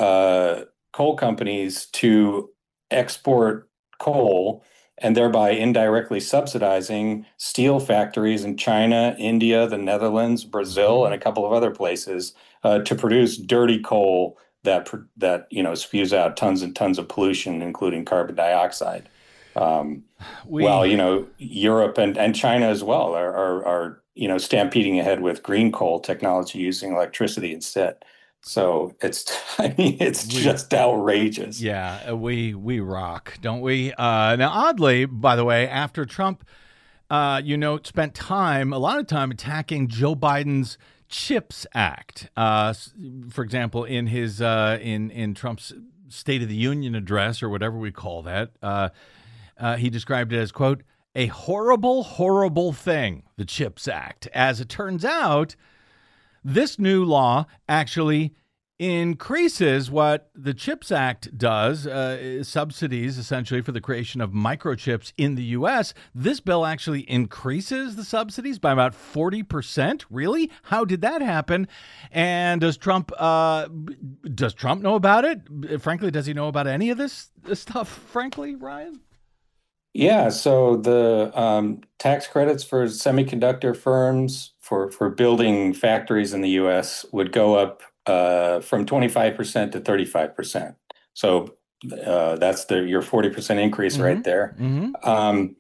uh, coal companies to export coal and thereby indirectly subsidizing steel factories in China, India, the Netherlands, Brazil, and a couple of other places uh, to produce dirty coal that pr- that you know spews out tons and tons of pollution, including carbon dioxide. Um, We, while you know Europe and, and China as well are, are are you know stampeding ahead with green coal technology using electricity instead. So it's I mean it's We- just outrageous. yeah, uh, we we rock, don't we? Uh, now, oddly, by the way, after Trump, uh, you know, spent time, a lot of time attacking Joe Biden's CHIPS Act. Uh, s- for example, in his uh, in in Trump's State of the Union address, or whatever we call that, uh, uh, he described it as, quote, a horrible, horrible thing, the CHIPS Act. As it turns out, this new law actually increases what the CHIPS Act does, uh, subsidies essentially for the creation of microchips in the U S. This bill actually increases the subsidies by about forty percent. Really? How did that happen? And does Trump uh, does Trump know about it? Frankly, does he know about any of this, this stuff, frankly, Ryan? Yeah, so the um, tax credits for semiconductor firms for, for building factories in the U S would go up uh, from twenty-five percent to thirty-five percent. So uh, that's the your forty percent increase Mhm. right there. Mm-hmm. Um,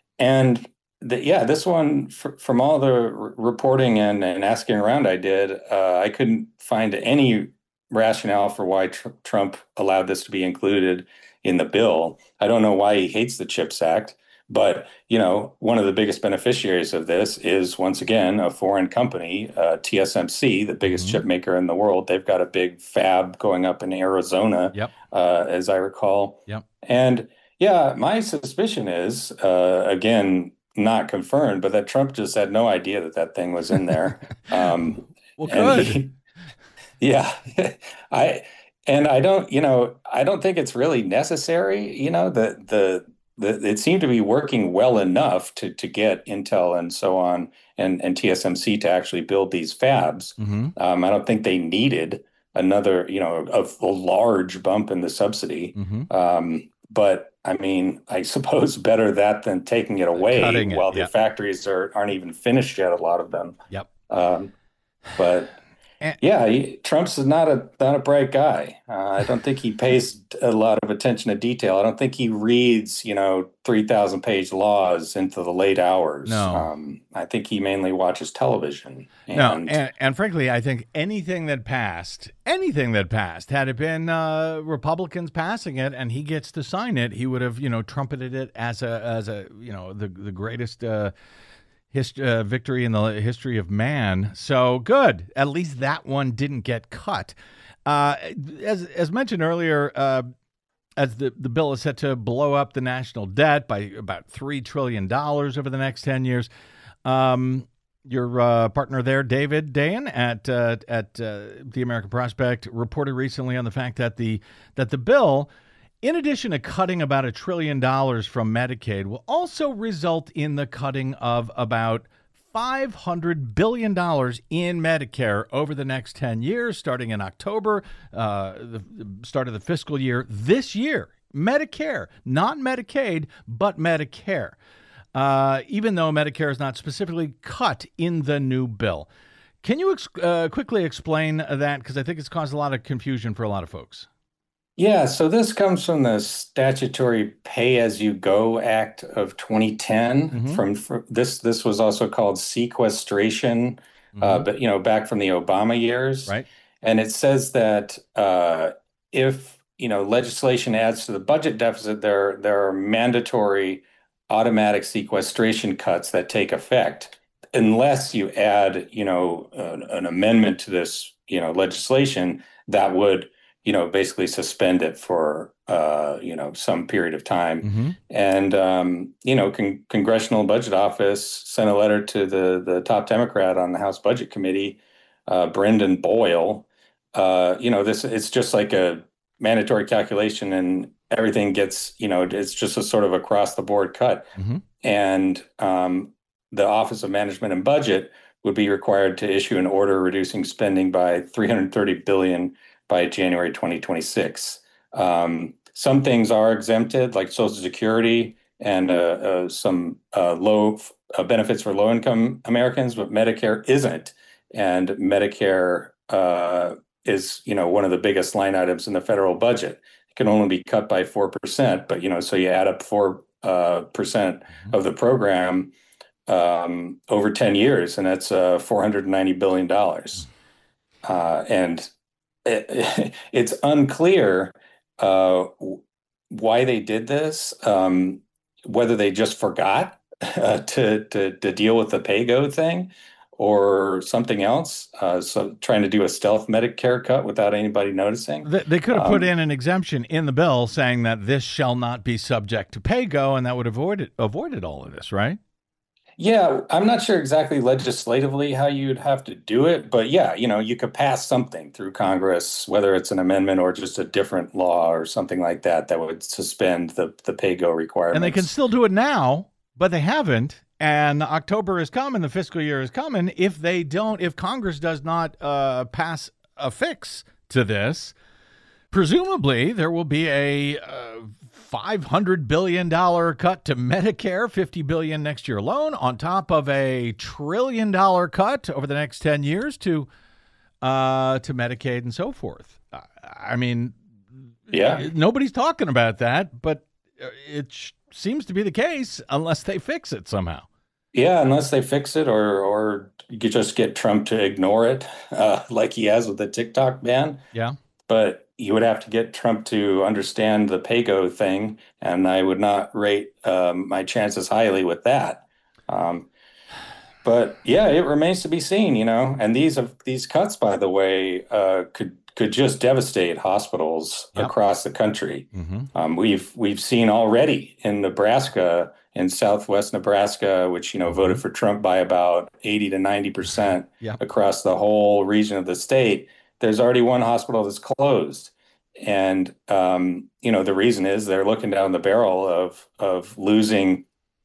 and the, yeah, this one, fr- from all the r- reporting and, and asking around I did, uh, I couldn't find any rationale for why tr- Trump allowed this to be included in the bill. I don't know why he hates the CHIPS Act, but you know, one of the biggest beneficiaries of this is once again a foreign company, uh, T S M C, the biggest Mhm. chip maker in the world. They've got a big fab going up in Arizona, Yep. uh, as I recall. Yep. And yeah, my suspicion is, uh, again, not confirmed, but that Trump just had no idea that that thing was in there. Um, Well, and good. he- yeah, I and I don't, you know, I don't think it's really necessary. You know, the the the it seemed to be working well enough to to get Intel and so on and and T S M C to actually build these fabs. Mm-hmm. Um, I don't think they needed another, you know, a, a large bump in the subsidy. Mm-hmm. Um, but I mean, I suppose better that than taking it away Cutting it, while the yeah. factories are aren't even finished yet. A lot of them. Yep. Um, but And- yeah, he, Trump's not a not a bright guy. Uh, I don't think he pays a lot of attention to detail. I don't think he reads, you know, three thousand page laws into the late hours. No. Um, I think he mainly watches television. And, No, and, and frankly, I think anything that passed, anything that passed, had it been uh, Republicans passing it and he gets to sign it, he would have, you know, trumpeted it as a, as a, you know, the the greatest uh, hist- uh, victory in the history of man. So good. At least that one didn't get cut. Uh, as as mentioned earlier, uh, as the, the bill is set to blow up the national debt by about three trillion dollars over the next ten years. Um, your uh, partner there, David Dayen at uh, at uh, the American Prospect, reported recently on the fact that the that the bill, in addition to cutting about a trillion dollars from Medicaid, will also result in the cutting of about five hundred billion dollars in Medicare over the next ten years, starting in October, uh, the, the start of the fiscal year this year. Medicare, not Medicaid, but Medicare. Uh, even though Medicare is not specifically cut in the new bill. Can you ex- uh, quickly explain that? Because I think it's caused a lot of confusion for a lot of folks. yeah, so this comes from the Statutory Pay-as-you-Go Act of twenty ten. Mhm. From, from this, this was also called sequestration, uh, Mhm. but you know, back from the Obama years. Right. And it says that uh, if you know legislation adds to the budget deficit, there there are mandatory automatic sequestration cuts that take effect unless you add you know an, an amendment to this you know legislation that would you know basically suspend it for uh, you know some period of time. Mm-hmm. And um, you know con- Congressional Budget Office sent a letter to the the top Democrat on the House Budget Committee, uh, Brendan Boyle. Uh, you know this it's just like a mandatory calculation and everything gets, you know, it's just a sort of across the board cut. Mm-hmm. And um, the Office of Management and Budget would be required to issue an order reducing spending by three hundred thirty billion dollars by January twenty twenty-six. Um, some things are exempted, like Social Security and uh, uh, some uh, low uh, benefits for low-income Americans, but Medicare isn't. And Medicare uh, is, you know, one of the biggest line items in the federal budget. It can only be cut by four percent, but, you know, so you add up four uh, percent of the program um, over ten years, and that's uh, four hundred ninety billion dollars. Uh, and it, it's unclear uh, why they did this, um, whether they just forgot uh, to, to, to deal with the pay-go thing, or something else, uh, so trying to do a stealth Medicare cut without anybody noticing. They, they could have put Um, in an exemption in the bill saying that this shall not be subject to pay-go, and that would have avoided, avoided all of this, right? Yeah, I'm not sure exactly legislatively how you'd have to do it, but yeah, you know, you could pass something through Congress, whether it's an amendment or just a different law or something like that, that would suspend the, the pay-go requirements. And they can still do it now, but they haven't. And October is coming, the fiscal year is coming. If they don't, if Congress does not uh, pass a fix to this, presumably there will be a uh, five hundred billion dollars cut to Medicare, fifty billion dollars next year alone, on top of a trillion dollar cut over the next ten years to uh, to Medicaid and so forth. Uh, I mean, Yeah. nobody's talking about that, but it sh- seems to be the case unless they fix it somehow. Yeah, unless they fix it, or or you could just get Trump to ignore it, uh, like he has with the TikTok ban. Yeah. But you would have to get Trump to understand the pay-go thing, and I would not rate um, my chances highly with that. Um, but yeah, it remains to be seen, you know. And these of these cuts, by the way, uh, could could just devastate hospitals Yep. across the country. Mm-hmm. Um, we've we've seen already in Nebraska, in Southwest Nebraska, which you know Mhm. voted for Trump by about eighty to ninety percent Yeah. across the whole region of the state. There's already one hospital that's closed, and um, you know the reason is they're looking down the barrel of of losing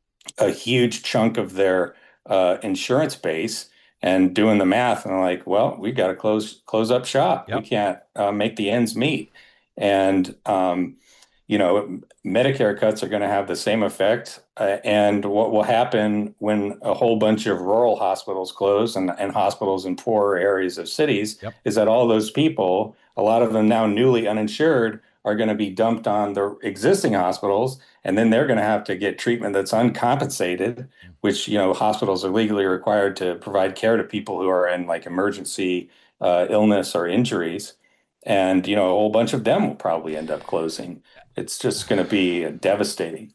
a huge chunk of their uh, insurance base, and doing the math, and I'm like, well, we got to close close up shop. Yep. We can't uh, make the ends meet, and um, you know, Medicare cuts are going to have the same effect. Uh, and what will happen when a whole bunch of rural hospitals close, and, and hospitals in poorer areas of cities, Yep. is that all those people, a lot of them now newly uninsured, are going to be dumped on the existing hospitals, and then they're going to have to get treatment that's uncompensated, which, you know, hospitals are legally required to provide care to people who are in like emergency uh, illness or injuries. And, you know, a whole bunch of them will probably end up closing. It's just going to be devastating.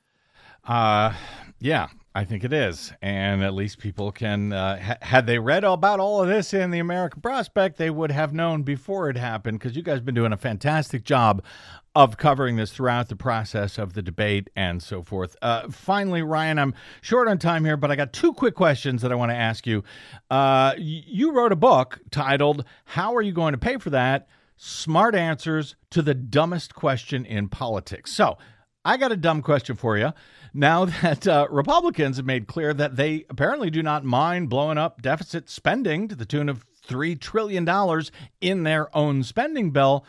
Uh, yeah, I think it is. And at least people can, uh, ha- had they read about all of this in the American Prospect, they would have known before it happened, because you guys have been doing a fantastic job of covering this throughout the process of the debate and so forth. Uh, finally, Ryan, I'm short on time here, but I got two quick questions that I want to ask you. Uh, y- you wrote a book titled, How Are You Going to Pay for That? Smart Answers to the Dumbest Question in Politics. So I got a dumb question for you. Now that uh, Republicans have made clear that they apparently do not mind blowing up deficit spending to the tune of three trillion dollars in their own spending bill,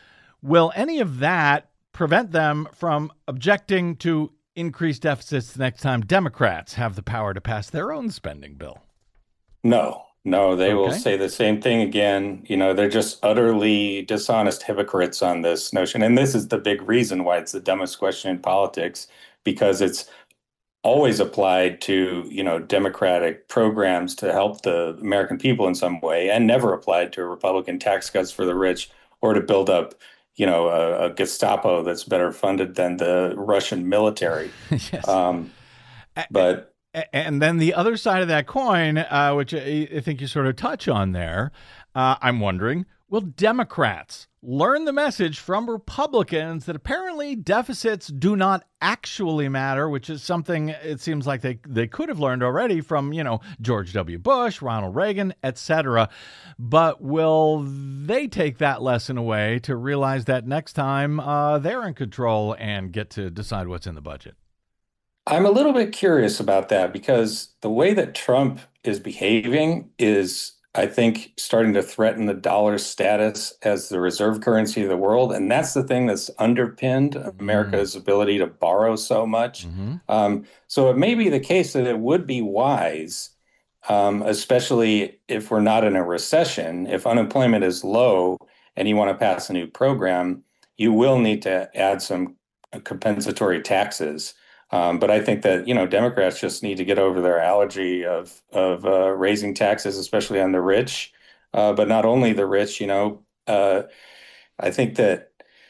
will any of that prevent them from objecting to increased deficits the next time Democrats have the power to pass their own spending bill? No, no, they will Okay. say the same thing again. You know, they're just utterly dishonest hypocrites on this notion. And this is the big reason why it's the dumbest question in politics, because it's always applied to, you know, Democratic programs to help the American people in some way, and never applied to Republican tax cuts for the rich, or to build up, you know, a, a Gestapo that's better funded than the Russian military. Yes. Um, but A- And then the other side of that coin, uh, which I I think you sort of touch on there, uh, I'm wondering, will Democrats learn the message from Republicans that apparently deficits do not actually matter, which is something it seems like they, they could have learned already from, you know, George W. Bush, Ronald Reagan, et cetera. But will they take that lesson away to realize that next time uh, they're in control and get to decide what's in the budget? I'm a little bit curious about that because the way that Trump is behaving is, I think, starting to threaten the dollar's status as the reserve currency of the world. And that's the thing that's underpinned America's ability to borrow so much. Mm-hmm. Um, so it may be the case that it would be wise, um, especially if we're not in a recession, if unemployment is low and you want to pass a new program, you will need to add some compensatory taxes. Um, but I think that, you know, Democrats just need to get over their allergy of of uh, raising taxes, especially on the rich. Uh, but not only the rich, you know, uh, I think that,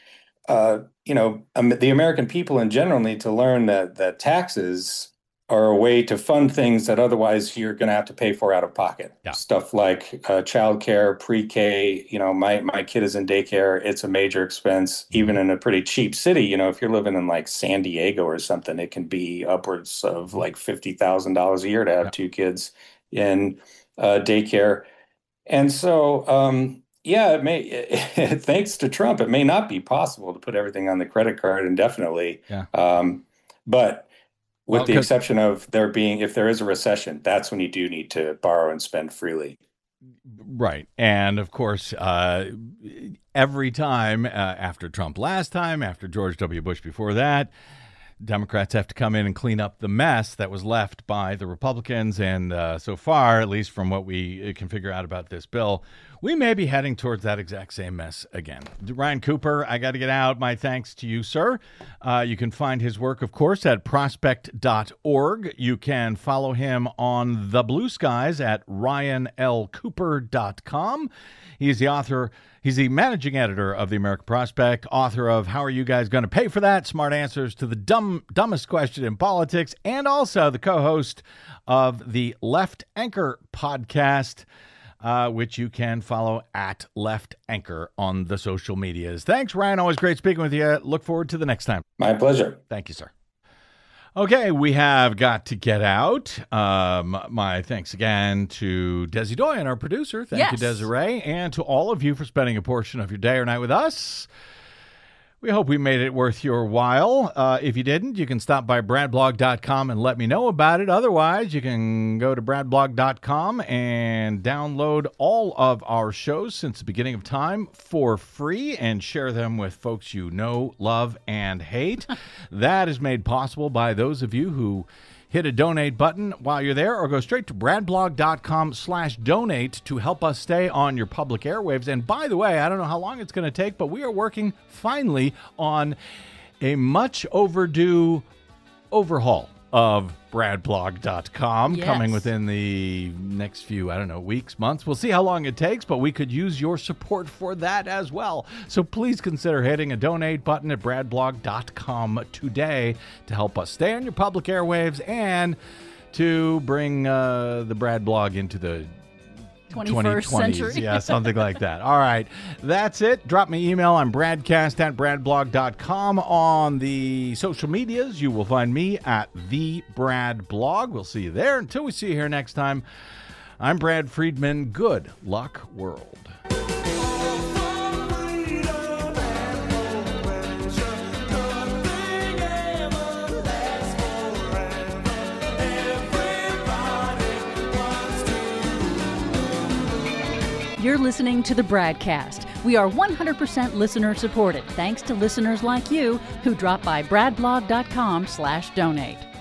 uh, you know, um, the American people in general need to learn that that taxes are a way to fund things that otherwise you're going to have to pay for out of pocket. Yeah. Stuff like uh, childcare, pre-K. You know, my my kid is in daycare. It's a major expense, even in a pretty cheap city. You know, if you're living in like San Diego or something, it can be upwards of like fifty thousand dollars a year to have Yeah. two kids in uh, daycare. And so, um, yeah, it may. Thanks to Trump, it may not be possible to put everything on the credit card indefinitely. Yeah. Um, but with Well, the 'cause- exception of there being, if there is a recession, that's when you do need to borrow and spend freely. Right. And of course, uh, every time uh, after Trump last time, after George W. Bush before that, Democrats have to come in and clean up the mess that was left by the Republicans. And uh, so far, at least from what we can figure out about this bill, we may be heading towards that exact same mess again. Ryan Cooper, I got to get out. My thanks to you, sir. Uh, you can find his work, of course, at prospect dot org. You can follow him on the blue skies at ryan l cooper dot com. He's the author, he's the managing editor of the American Prospect, author of How Are You Guys Going to Pay for That? Smart Answers to the Dumb Dumbest Question in Politics, and also the co-host of the Left Anchor podcast, uh, which you can follow at Left Anchor on the social medias. Thanks, Ryan. Always great speaking with you. Look forward to the next time. My pleasure. Thank you, sir. Okay, we have got to get out. Um, my thanks again to Desi Doyen, our producer. Thank you, Yes. Desiree, and to all of you for spending a portion of your day or night with us. We hope we made it worth your while. Uh, if you didn't, you can stop by brad blog dot com and let me know about it. Otherwise, you can go to brad blog dot com and download all of our shows since the beginning of time for free and share them with folks you know, love, and hate. That is made possible by those of you who hit a donate button while you're there, or go straight to brad blog dot com slash donate to help us stay on your public airwaves. And by the way, I don't know how long it's going to take, but we are working finally on a much overdue overhaul of brad blog dot com, Yes. coming within the next few, I don't know, weeks, months. We'll see how long it takes, but we could use your support for that as well. So please consider hitting a donate button at brad blog dot com today to help us stay on your public airwaves and to bring uh, the Brad blog into the twenty-first century. Yeah, something like that. All right. That's it. Drop me email. I'm bradcast at brad blog dot com. On the social medias, you will find me at the Brad Blog. We'll see you there. Until we see you here next time, I'm Brad Friedman. Good luck, world. You're listening to the Bradcast. We are one hundred percent listener supported, thanks to listeners like you who drop by brad blog dot com slash donate.